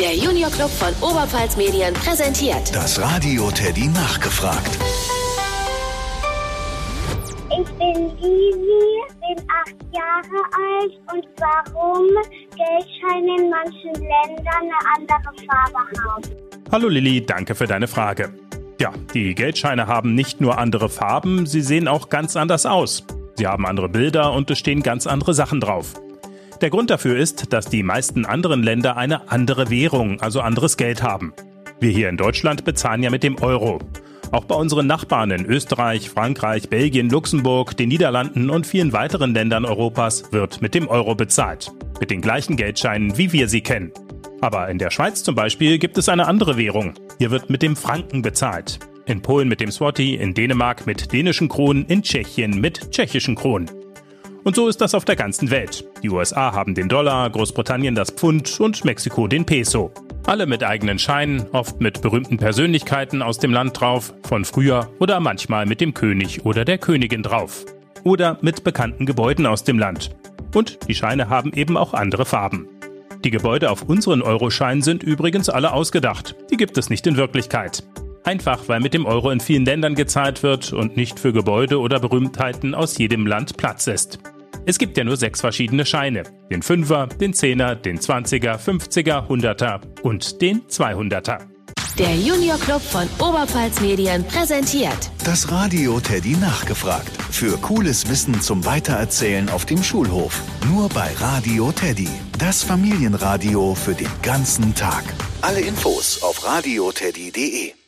Der Junior Club von Oberpfalz Medien präsentiert Das Radio Teddy nachgefragt. Ich bin Lisi, bin 8 Jahre alt und warum Geldscheine in manchen Ländern eine andere Farbe haben. Hallo Lilly, danke für deine Frage. Ja, die Geldscheine haben nicht nur andere Farben, sie sehen auch ganz anders aus. Sie haben andere Bilder und es stehen ganz andere Sachen drauf. Der Grund dafür ist, dass die meisten anderen Länder eine andere Währung, also anderes Geld haben. Wir hier in Deutschland bezahlen ja mit dem Euro. Auch bei unseren Nachbarn in Österreich, Frankreich, Belgien, Luxemburg, den Niederlanden und vielen weiteren Ländern Europas wird mit dem Euro bezahlt. Mit den gleichen Geldscheinen, wie wir sie kennen. Aber in der Schweiz zum Beispiel gibt es eine andere Währung. Hier wird mit dem Franken bezahlt. In Polen mit dem Zloty, in Dänemark mit dänischen Kronen, in Tschechien mit tschechischen Kronen. Und so ist das auf der ganzen Welt. Die USA haben den Dollar, Großbritannien das Pfund und Mexiko den Peso. Alle mit eigenen Scheinen, oft mit berühmten Persönlichkeiten aus dem Land drauf, von früher oder manchmal mit dem König oder der Königin drauf. Oder mit bekannten Gebäuden aus dem Land. Und die Scheine haben eben auch andere Farben. Die Gebäude auf unseren Euroscheinen sind übrigens alle ausgedacht. Die gibt es nicht in Wirklichkeit. Einfach, weil mit dem Euro in vielen Ländern gezahlt wird und nicht für Gebäude oder Berühmtheiten aus jedem Land Platz ist. Es gibt ja nur 6 verschiedene Scheine. Den 5er, den 10er, den 20er, 50er, 100er und den 200er. Der Junior Club von Oberpfalz Medien präsentiert Das Radio Teddy nachgefragt. Für cooles Wissen zum Weitererzählen auf dem Schulhof. Nur bei Radio Teddy. Das Familienradio für den ganzen Tag. Alle Infos auf radioteddy.de.